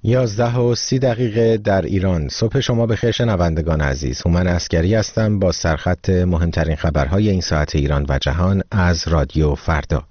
11:30 در ایران. صبح شما بخیر شنوندگان عزیز. هومن عسگری هستم با سرخط مهمترین خبرهای این ساعت ایران و جهان از رادیو فردا.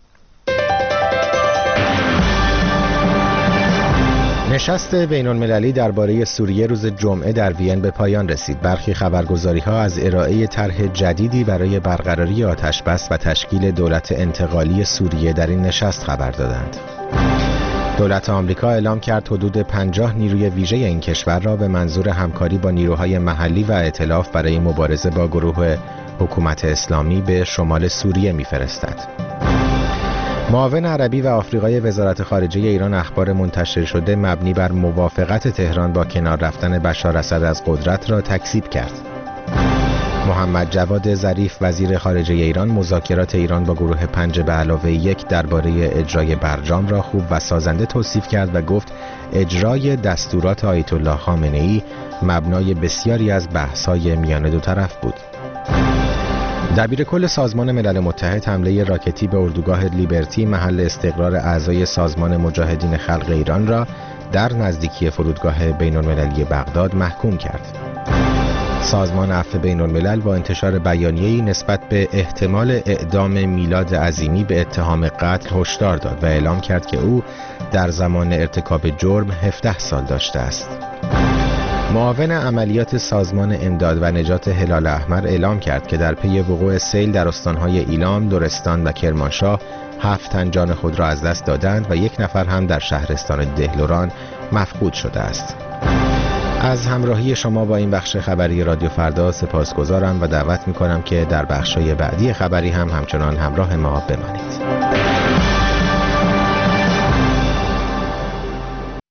نشست بین‌المللی درباره سوریه روز جمعه در وین به پایان رسید. برخی خبرگزاری‌ها از ارائه طرح جدیدی برای برقراری آتش‌بس و تشکیل دولت انتقالی سوریه در این نشست خبر دادند. دولت آمریکا اعلام کرد حدود 50 نیروی ویژه این کشور را به منظور همکاری با نیروهای محلی و ائتلاف برای مبارزه با گروه حکومت اسلامی به شمال سوریه می‌فرستد. معاون عربی و آفریقای وزارت خارجه ایران اخبار منتشر شده مبنی بر موافقت تهران با کنار رفتن بشار اسد از قدرت را تکذیب کرد. محمد جواد ظریف وزیر خارجه ایران مذاکرات ایران با گروه 5+1 درباره اجرای برجام را خوب و سازنده توصیف کرد و گفت اجرای دستورات آیت الله خامنه‌ای مبنای بسیاری از بحث‌های میان دو طرف بود. دبیرکل سازمان ملل متحد حمله راکتی به اردوگاه لیبرتی محل استقرار اعضای سازمان مجاهدین خلق ایران را در نزدیکی فرودگاه بین‌المللی بغداد محکوم کرد. سازمان عفو بین‌الملل با انتشار بیانیه‌ای نسبت به احتمال اعدام میلاد عظیمی به اتهام قتل هشدار داد و اعلام کرد که او در زمان ارتکاب جرم 17 سال داشته است. معاون عملیات سازمان امداد و نجات هلال احمر اعلام کرد که در پی وقوع سیل در استان‌های ایلام، لرستان و کرمانشاه 7 تن جان خود را از دست دادند و 1 نفر هم در شهرستان دهلوران مفقود شده است. از همراهی شما با این بخش خبری رادیو فردا سپاسگزارم و دعوت می‌کنم که در بخش‌های بعدی خبری هم همچنان همراه ما بمانید.